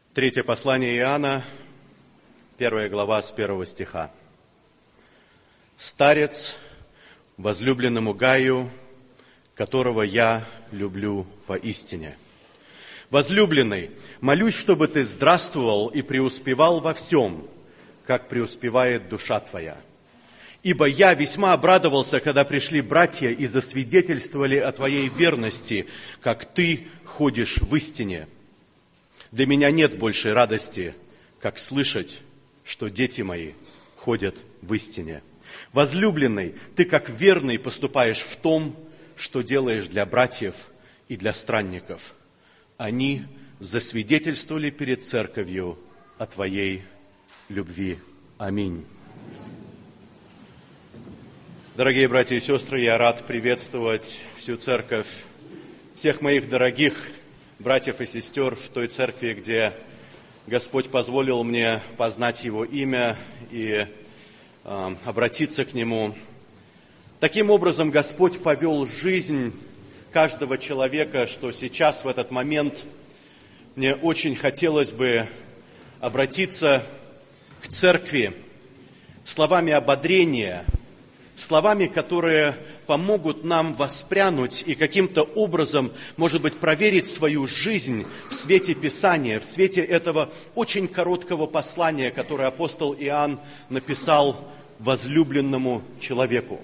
Третье послание Иоанна, 1 глава с 1 стиха. «Старец, возлюбленному Гаю, которого я люблю поистине. Возлюбленный, молюсь, чтобы ты здравствовал и преуспевал во всем, как преуспевает душа твоя. Ибо я весьма обрадовался, когда пришли братья и засвидетельствовали о твоей верности, как ты ходишь в истине. Для меня нет большей радости, как слышать, что дети мои ходят в истине. Возлюбленный, ты как верный поступаешь в том, что делаешь для братьев и для странников. Они засвидетельствовали перед церковью о твоей любви. Аминь». Дорогие братья и сестры, я рад приветствовать всю церковь, всех моих дорогих братьев и сестер в той церкви, где Господь позволил мне познать Его имя и обратиться к Нему. Таким образом, Господь повел жизнь каждого человека, что сейчас, в этот момент, мне очень хотелось бы обратиться к церкви словами ободрения, словами, которые помогут нам воспрянуть и каким-то образом, может быть, проверить свою жизнь в свете Писания, в свете этого очень короткого послания, которое апостол Иоанн написал возлюбленному человеку.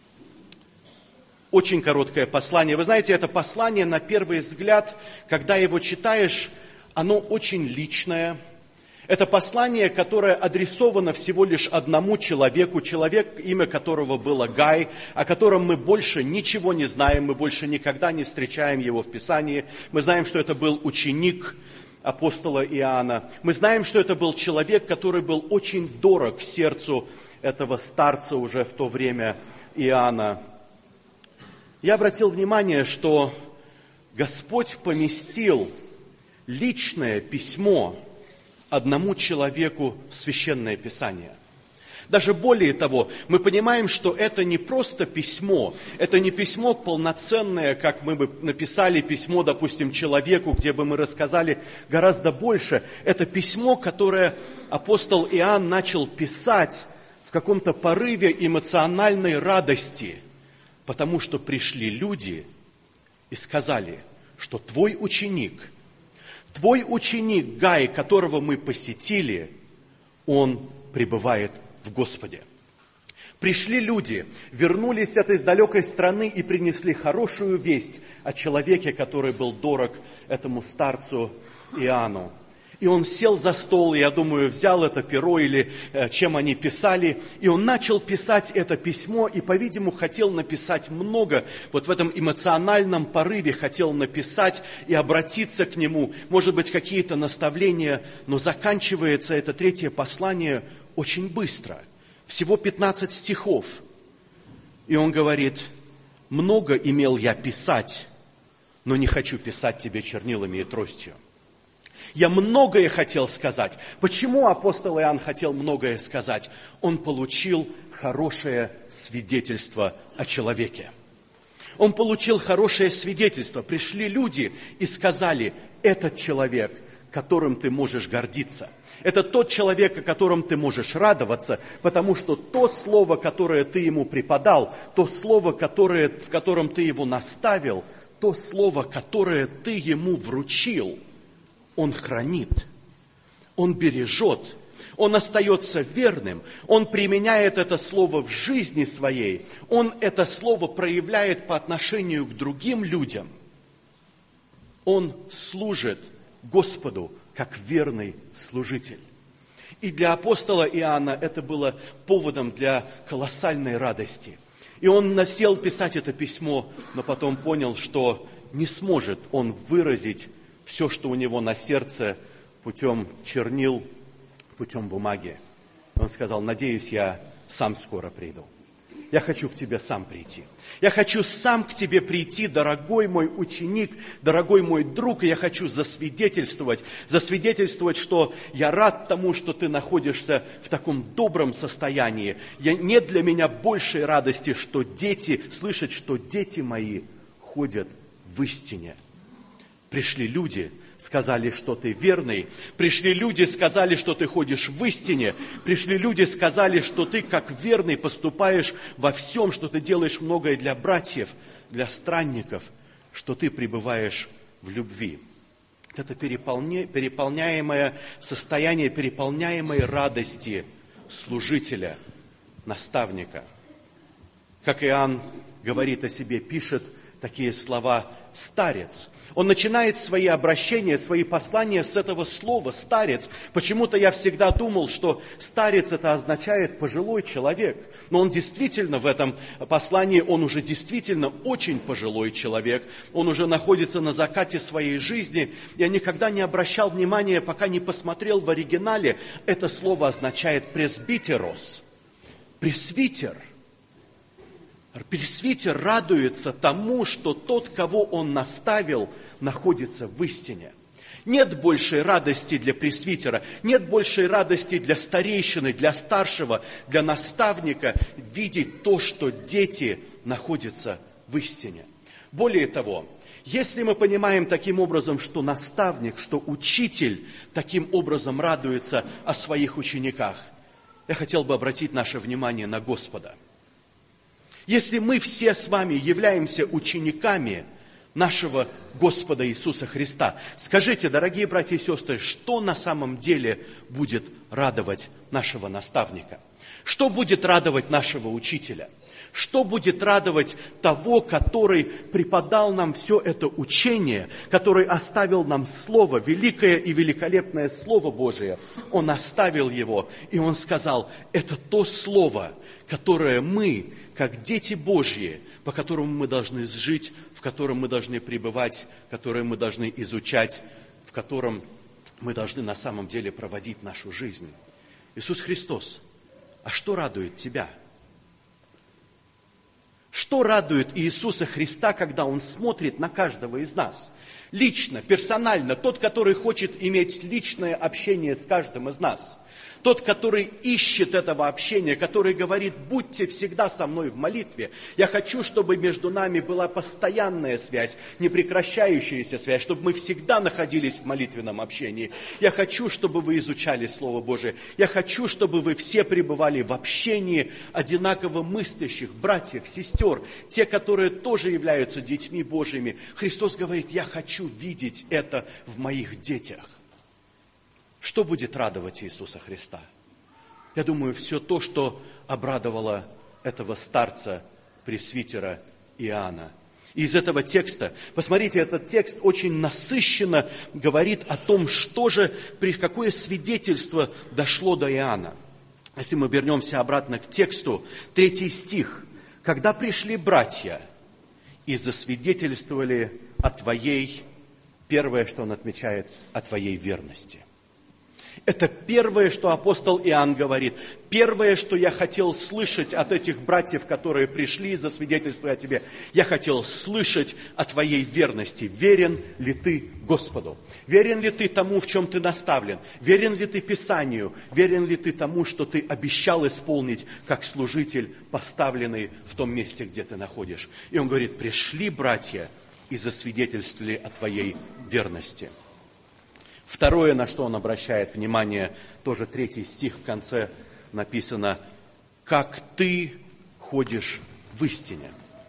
Очень короткое послание. Вы знаете, это послание, на первый взгляд, когда его читаешь, оно очень личное. Это послание, которое адресовано всего лишь одному человеку, человек, имя которого было Гай, о котором мы больше ничего не знаем, мы больше никогда не встречаем его в Писании. Мы знаем, что это был ученик апостола Иоанна. Мы знаем, что это был человек, который был очень дорог сердцу этого старца уже в то время Иоанна. Я обратил внимание, что Господь поместил личное письмо одному человеку в Священное Писание. Даже более того, мы понимаем, что это не просто письмо, это не письмо полноценное, как мы бы написали письмо, допустим, человеку, где бы мы рассказали гораздо больше. Это письмо, которое апостол Иоанн начал писать в каком-то порыве эмоциональной радости, потому что пришли люди и сказали, что твой ученик Гай, которого мы посетили, он пребывает в Господе. Пришли люди, вернулись от из далекой страны и принесли хорошую весть о человеке, который был дорог этому старцу Иоанну. И он сел за стол, и, я думаю, взял это перо или чем они писали, и он начал писать это письмо, и, по-видимому, хотел написать много. Вот в этом эмоциональном порыве хотел написать и обратиться к нему, может быть, какие-то наставления, но заканчивается это третье послание очень быстро, всего 15 стихов. И он говорит: «Много имел я писать, но не хочу писать тебе чернилами и тростью». Я многое хотел сказать. Почему апостол Иоанн хотел многое сказать? Он получил хорошее свидетельство о человеке. Он получил хорошее свидетельство. Пришли люди и сказали: этот человек, которым ты можешь гордиться. Это тот человек, о котором ты можешь радоваться, потому что то слово, которое ты ему преподал, то слово, в котором ты его наставил, то слово, которое ты ему вручил, он хранит, он бережет, он остается верным, он применяет это слово в жизни своей, он это слово проявляет по отношению к другим людям. Он служит Господу как верный служитель. И для апостола Иоанна это было поводом для колоссальной радости. И он насел писать это письмо, но потом понял, что не сможет он выразить все, что у него на сердце, путем чернил, путем бумаги. Он сказал: надеюсь, я сам скоро приду. Я хочу к тебе сам прийти. Я хочу сам к тебе прийти, дорогой мой ученик, дорогой мой друг, и я хочу засвидетельствовать, что я рад тому, что ты находишься в таком добром состоянии. Нет для меня большей радости, слышать, что дети мои ходят в истине. Пришли люди, сказали, что ты верный. Пришли люди, сказали, что ты ходишь в истине. Пришли люди, сказали, что ты как верный поступаешь во всем, что ты делаешь многое для братьев, для странников, что ты пребываешь в любви. Это переполняемое состояние, переполняемой радости служителя, наставника. Как Иоанн говорит о себе, пишет такие слова «старец». Он начинает свои обращения, свои послания с этого слова «старец». Почему-то я всегда думал, что старец это означает пожилой человек. Но он действительно в этом послании, он уже действительно очень пожилой человек. Он уже находится на закате своей жизни. Я никогда не обращал внимания, пока не посмотрел в оригинале. Это слово означает «пресбитерос». Пресвитер. Пресвитер радуется тому, что тот, кого он наставил, находится в истине. Нет большей радости для пресвитера, нет большей радости для старейшины, для старшего, для наставника видеть то, что дети находятся в истине. Более того, если мы понимаем таким образом, что наставник, что учитель таким образом радуется о своих учениках, я хотел бы обратить наше внимание на Господа. Если мы все с вами являемся учениками нашего Господа Иисуса Христа, скажите, дорогие братья и сестры, что на самом деле будет радовать нашего наставника? Что будет радовать нашего учителя? Что будет радовать того, который преподал нам все это учение, который оставил нам Слово, великое и великолепное Слово Божие? Он оставил его, и он сказал, это то Слово, которое мы, как дети Божьи, по которому мы должны жить, в котором мы должны пребывать, которое мы должны изучать, в котором мы должны на самом деле проводить нашу жизнь. Иисус Христос, а что радует тебя? Что радует Иисуса Христа, когда Он смотрит на каждого из нас? Лично, персонально, тот, который хочет иметь личное общение с каждым из нас. Тот, который ищет этого общения, который говорит, будьте всегда со мной в молитве. Я хочу, чтобы между нами была постоянная связь, непрекращающаяся связь, чтобы мы всегда находились в молитвенном общении. Я хочу, чтобы вы изучали Слово Божие. Я хочу, чтобы вы все пребывали в общении одинаково мыслящих братьев, сестер, те, которые тоже являются детьми Божьими. Христос говорит, я хочу видеть это в моих детях. Что будет радовать Иисуса Христа? Я думаю, все то, что обрадовало этого старца, пресвитера Иоанна. И из этого текста, посмотрите, этот текст очень насыщенно говорит о том, что же, какое свидетельство дошло до Иоанна. Если мы вернемся обратно к тексту, 3 стих. «Когда пришли братья и засвидетельствовали о твоей», первое, что он отмечает, о твоей верности. Это первое, что апостол Иоанн говорит. Первое, что я хотел слышать от этих братьев, которые пришли и засвидетельствовали о тебе. Я хотел слышать о твоей верности. Верен ли ты Господу? Верен ли ты тому, в чем ты наставлен? Верен ли ты Писанию? Верен ли ты тому, что ты обещал исполнить, как служитель, поставленный в том месте, где ты находишь? И он говорит, пришли братья и засвидетельствовали о твоей верности. Второе, на что он обращает внимание, тоже 3 стих в конце написано, «Как ты ходишь в истине».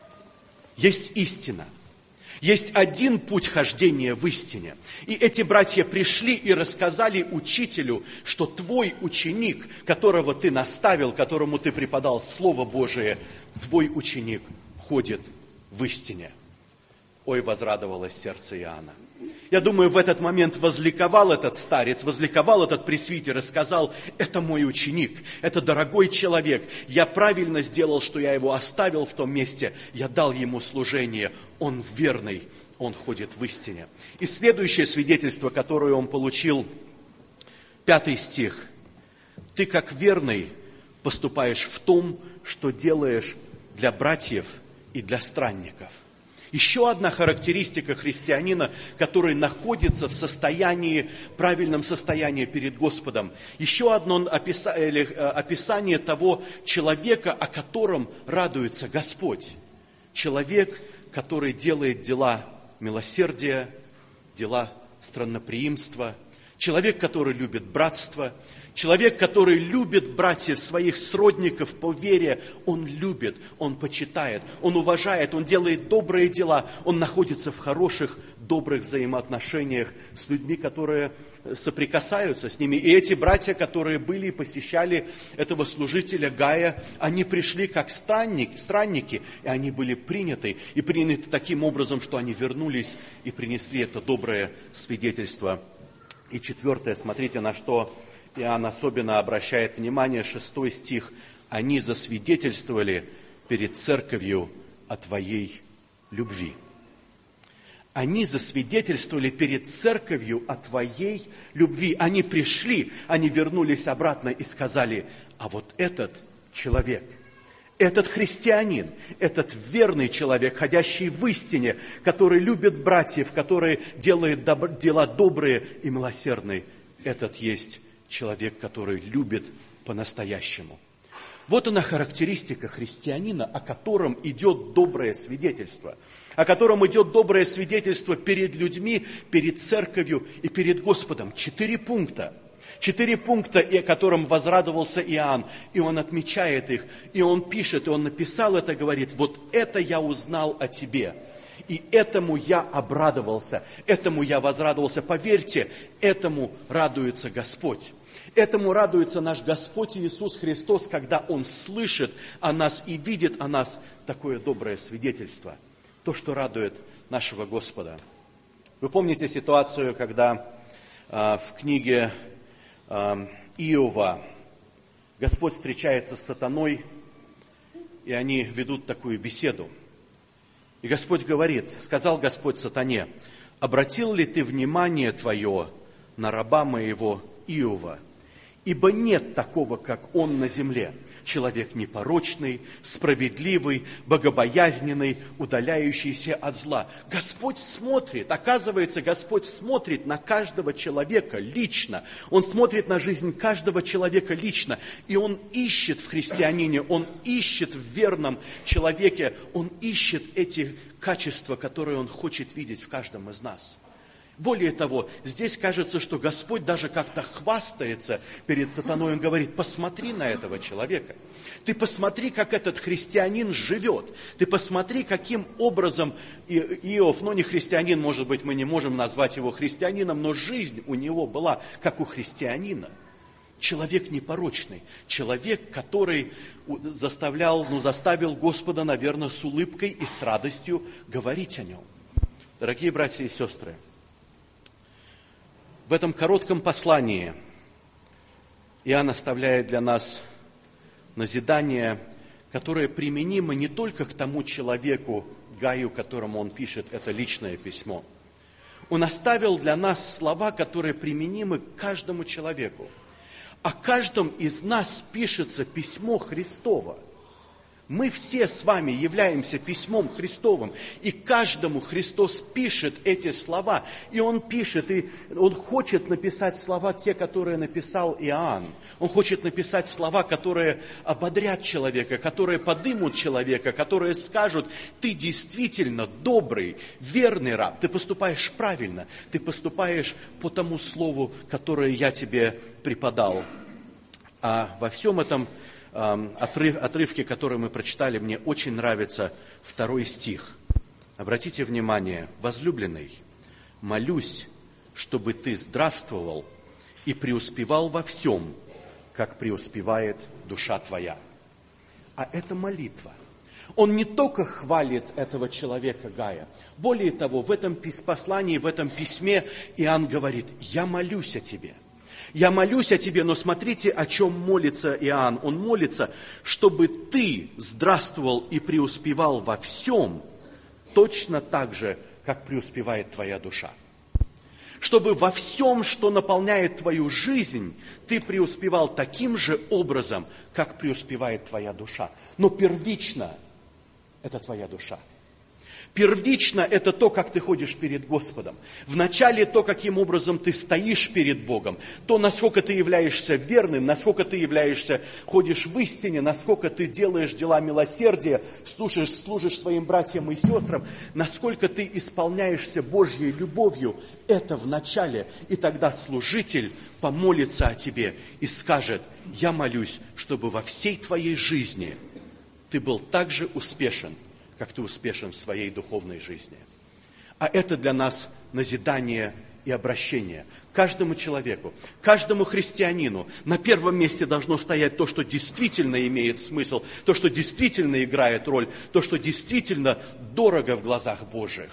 Есть истина. Есть один путь хождения в истине. И эти братья пришли и рассказали учителю, что твой ученик, которого ты наставил, которому ты преподал Слово Божие, твой ученик ходит в истине. Ой, возрадовалось сердце Иоанна. Я думаю, в этот момент возликовал этот старец, возликовал этот пресвитер и сказал, это мой ученик, это дорогой человек. Я правильно сделал, что я его оставил в том месте, я дал ему служение, он верный, он ходит в истине. И следующее свидетельство, которое он получил, 5 стих. Ты как верный поступаешь в том, что делаешь для братьев и для странников. Еще одна характеристика христианина, который находится в состоянии, правильном состоянии перед Господом. Еще одно описание того человека, о котором радуется Господь. Человек, который делает дела милосердия, дела странноприимства, человек, который любит братство, человек, который любит братьев, своих сродников по вере. Он любит, он почитает, он уважает, он делает добрые дела, он находится в хороших, добрых взаимоотношениях с людьми, которые соприкасаются с ними. И эти братья, которые были и посещали этого служителя Гая, они пришли как странники, и они были приняты таким образом, что они вернулись и принесли это доброе свидетельство. И 4, смотрите, на что Иоанн особенно обращает внимание, 6 стих. Они засвидетельствовали перед церковью о Твоей любви. Они засвидетельствовали перед церковью о Твоей любви. Они пришли, они вернулись обратно и сказали: а вот этот человек, этот христианин, этот верный человек, ходящий в истине, который любит братьев, который делает дела добрые и милосердные, этот есть человек, который любит по-настоящему. Вот она характеристика христианина, о котором идет доброе свидетельство. О котором идет доброе свидетельство перед людьми, перед церковью и перед Господом. 4 пункта. 4 пункта, о котором возрадовался Иоанн. И он отмечает их, и он пишет, и он написал это, говорит: вот это я узнал о тебе. И этому я обрадовался, этому я возрадовался. Поверьте, этому радуется Господь. Этому радуется наш Господь Иисус Христос, когда Он слышит о нас и видит о нас такое доброе свидетельство. То, что радует нашего Господа. Вы помните ситуацию, когда в книге Иова Господь встречается с сатаной, и они ведут такую беседу. И Господь говорит, сказал Господь сатане: обратил ли ты внимание твое на раба моего Иова? Ибо нет такого, как он на земле. Человек непорочный, справедливый, богобоязненный, удаляющийся от зла. Господь смотрит, оказывается, Господь смотрит на каждого человека лично. Он смотрит на жизнь каждого человека лично. И Он ищет в христианине, Он ищет в верном человеке, Он ищет эти качества, которые Он хочет видеть в каждом из нас. Более того, здесь кажется, что Господь даже как-то хвастается перед сатаной. Он говорит: посмотри на этого человека. Ты посмотри, как этот христианин живет. Ты посмотри, каким образом Иов, не христианин, может быть, мы не можем назвать его христианином, но жизнь у него была, как у христианина. Человек непорочный, человек, который заставил Господа, наверное, с улыбкой и с радостью говорить о нем. Дорогие братья и сестры, в этом коротком послании Иоанн оставляет для нас назидание, которое применимо не только к тому человеку, Гаю, которому он пишет это личное письмо. Он оставил для нас слова, которые применимы к каждому человеку. О каждом из нас пишется письмо Христово. Мы все с вами являемся письмом Христовым, и каждому Христос пишет эти слова, и Он пишет, и Он хочет написать слова, те, которые написал Иоанн. Он хочет написать слова, которые ободрят человека, которые подымут человека, которые скажут: ты действительно добрый, верный раб, ты поступаешь правильно, ты поступаешь по тому слову, которое я тебе преподал. А во всем этом отрывке, который мы прочитали, мне очень нравится 2 стих. Обратите внимание: возлюбленный, молюсь, чтобы ты здравствовал и преуспевал во всем, как преуспевает душа твоя. А это молитва. Он не только хвалит этого человека Гая. Более того, в этом послании, в этом письме Иоанн говорит: я молюсь о тебе. Я молюсь о тебе, но смотрите, о чем молится Иоанн. Он молится, чтобы ты здравствовал и преуспевал во всем, точно так же, как преуспевает твоя душа. Чтобы во всем, что наполняет твою жизнь, ты преуспевал таким же образом, как преуспевает твоя душа. Но первично это твоя душа. Первично это то, как ты ходишь перед Господом. Вначале то, каким образом ты стоишь перед Богом. То, насколько ты являешься верным, насколько ты ходишь в истине, насколько ты делаешь дела милосердия, служишь своим братьям и сестрам, насколько ты исполняешься Божьей любовью. Это вначале. И тогда служитель помолится о тебе и скажет: я молюсь, чтобы во всей твоей жизни ты был так же успешен, как ты успешен в своей духовной жизни. А это для нас назидание и обращение. Каждому человеку, каждому христианину на первом месте должно стоять то, что действительно имеет смысл, то, что действительно играет роль, то, что действительно дорого в глазах Божьих.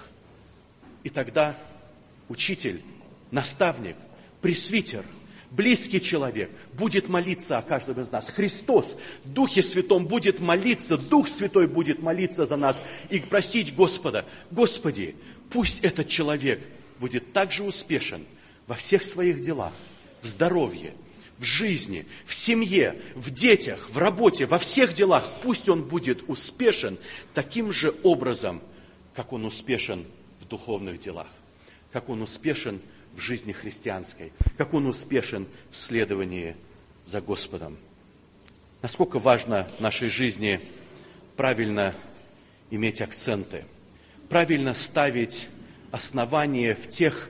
И тогда учитель, наставник, пресвитер, близкий человек будет молиться о каждом из нас. Христос в Духе Святом будет молиться, Дух Святой будет молиться за нас и просить Господа: Господи, пусть этот человек будет так же успешен во всех своих делах, в здоровье, в жизни, в семье, в детях, в работе, во всех делах. Пусть он будет успешен таким же образом, как он успешен в духовных делах, как он успешен в жизни христианской, как он успешен в следовании за Господом. Насколько важно в нашей жизни правильно иметь акценты, правильно ставить основания в тех,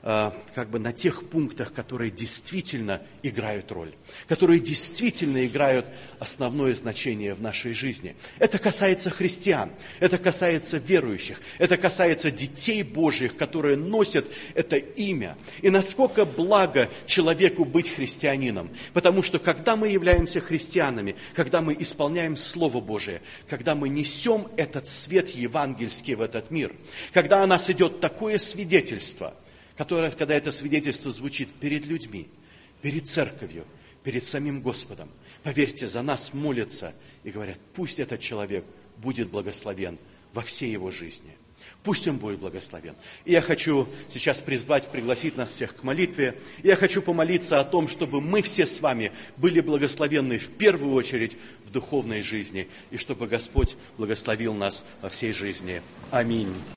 на тех пунктах, которые действительно играют роль, которые действительно играют основное значение в нашей жизни. Это касается христиан, это касается верующих, это касается детей Божьих, которые носят это имя. И насколько благо человеку быть христианином, потому что когда мы являемся христианами, когда мы исполняем Слово Божие, когда мы несем этот свет евангельский в этот мир, когда о нас идет такое свидетельство, когда это свидетельство звучит перед людьми, перед церковью, перед самим Господом, поверьте, за нас молятся и говорят: пусть этот человек будет благословен во всей его жизни. Пусть он будет благословен. И я хочу сейчас пригласить нас всех к молитве. И я хочу помолиться о том, чтобы мы все с вами были благословенны в первую очередь в духовной жизни, и чтобы Господь благословил нас во всей жизни. Аминь.